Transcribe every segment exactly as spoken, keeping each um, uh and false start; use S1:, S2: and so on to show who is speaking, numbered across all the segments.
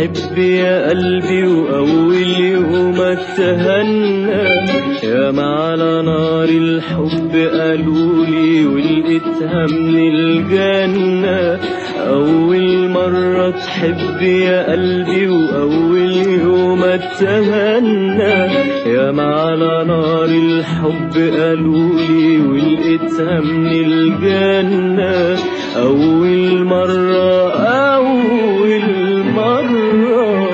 S1: حب يا قلبي وأول يوم اتهنى، ياما على نار الحب قالولي ولقيتها من الجنة. أول مرة تحب يا قلبي وأول يوم اتهنى، ياما على نار الحب قالولي ولقيتها من الجنة. أول مرة أول مرة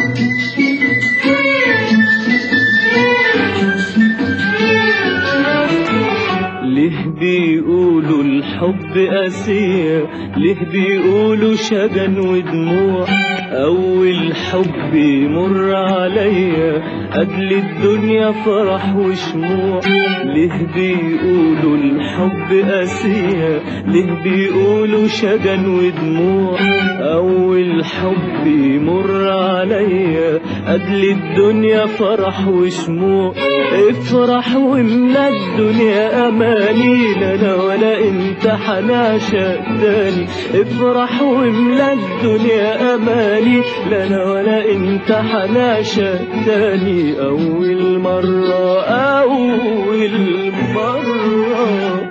S1: ليه بيقولوا الحب قاسية، ليه بيقولوا شجن ودموع؟ أول حب يمر عليا قبل الدنيا فرح وشموع. ليه بيقولوا الحب قاسية، ليه بيقولوا شجن ودموع؟ أول حب يمر عليا قبل الدنيا فرح وشموع. افرح واملا الدنيا أماني، لا أنا ولا انت حنعشق تاني. افرح واملا الدنيا أماني، لا أنا ولا انت حنعشق تاني. أول مرة أول مرة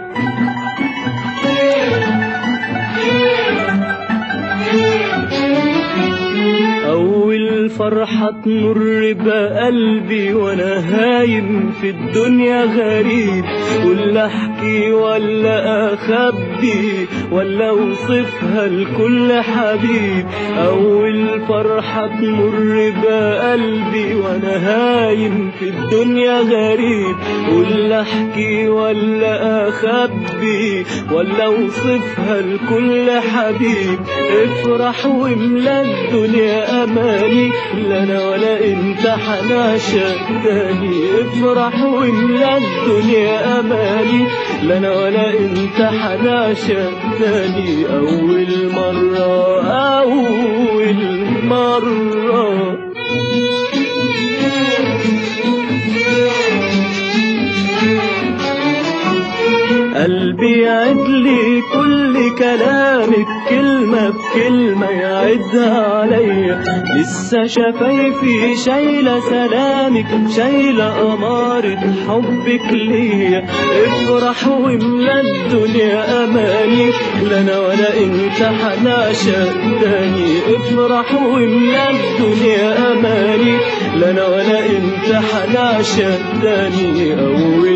S1: أول فرحة تمر بقلبي وأنا هايم في الدنيا غريب، ولا أحكي ولا أخبي ولا أوصفها لكل حبيب. أول فرحة تمر بقلبي وأنا هايم في الدنيا غريب، ولا أحكي ولا أخبي ولا أوصفها لكل حبيب. افرح واملا الدنيا أماني، لا أنا ولا انت حنعشق تاني. افرح واملا الدنيا أماني، لا أنا ولا انت حنعشق تاني. أول مرة أول مرة قلبي يعدلي كل كلامك كلمة بكلمة يعدها عليا. لسه شفايفي شايلة سلامك، شايلة أمارة حبك ليا. افرح واملا الدنيا أماني، لا أنا ولا انت حنعشق تاني. افرح واملا الدنيا أماني، لا أنا ولا انت حنعشق تاني. أول